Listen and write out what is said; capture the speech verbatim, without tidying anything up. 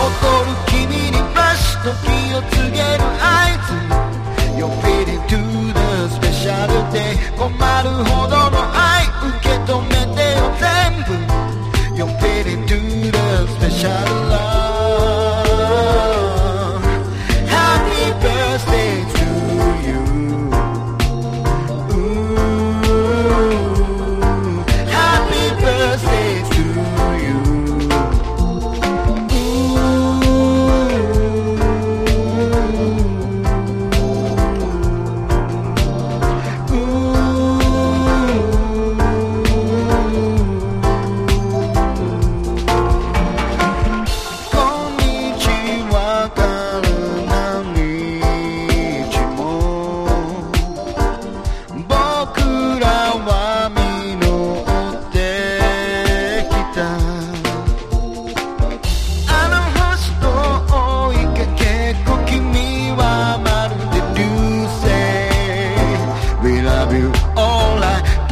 踊る君にフラッシュ時を告げる合図 You're fitting to the special day 困るほどの愛受け止めてよ全部 You're fitting to the special love Happy birthday to you Ooh, Happy birthday to you We love you all I